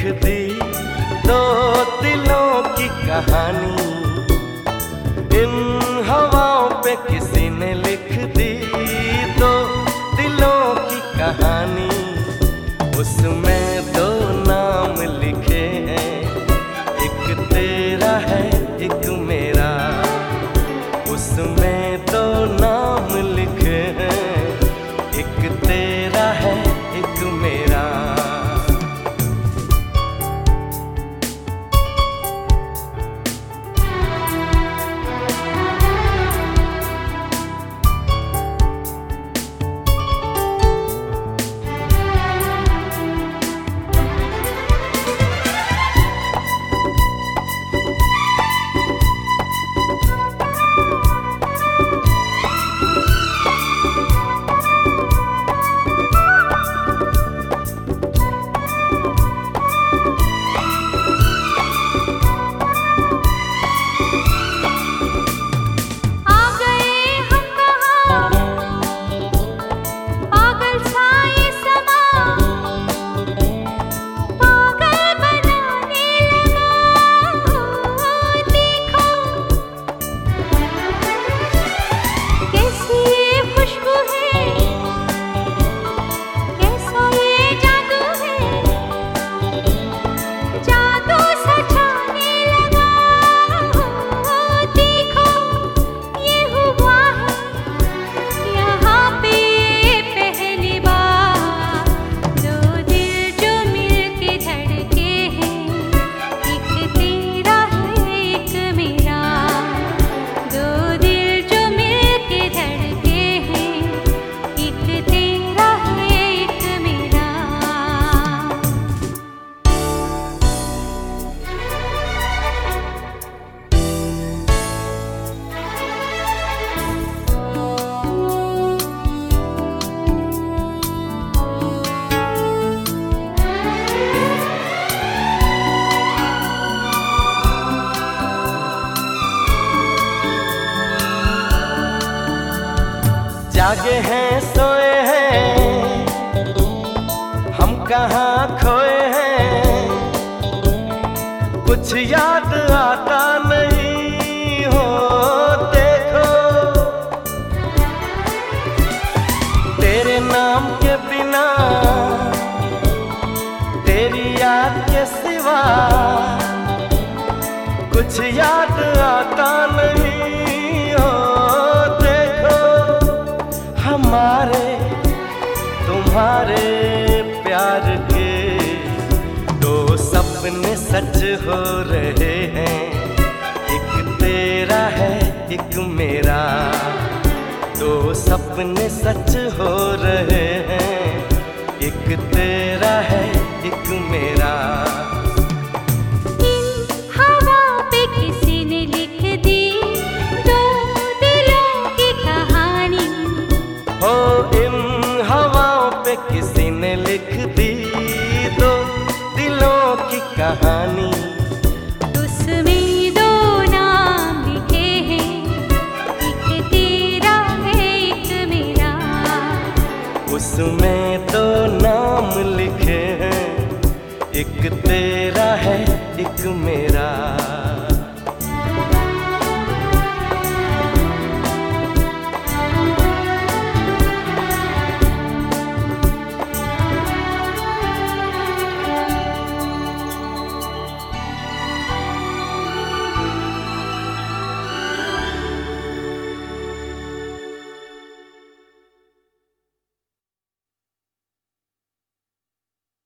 दी दो दिलों की कहानी। इन हवाओं पे किसी ने लिख दी दो दिलों की कहानी। उसमें दो नाम लिखे हैं, एक तेरा है एक मेरा। उसमें दो नाम लिखे हैं, एक तेरा है एक मेरा। जागे हैं सोए हैं हम कहाँ खोए हैं, कुछ याद आता नहीं हो। देखो तेरे नाम के बिना, तेरी याद के सिवा कुछ याद आता नहीं हो। हमारे तुम्हारे प्यार के दो सपने सच हो रहे हैं, एक तेरा है एक मेरा। दो सपने सच हो रहे हैं, एक तेरा है एक मेरा। हो इन हवाओं पे किसी ने लिख दी दो दिलों की कहानी। उसमें दो नाम लिखे हैं, एक तेरा है एक मेरा। उसमें दो नाम लिखे हैं, एक तेरा है एक मेरा।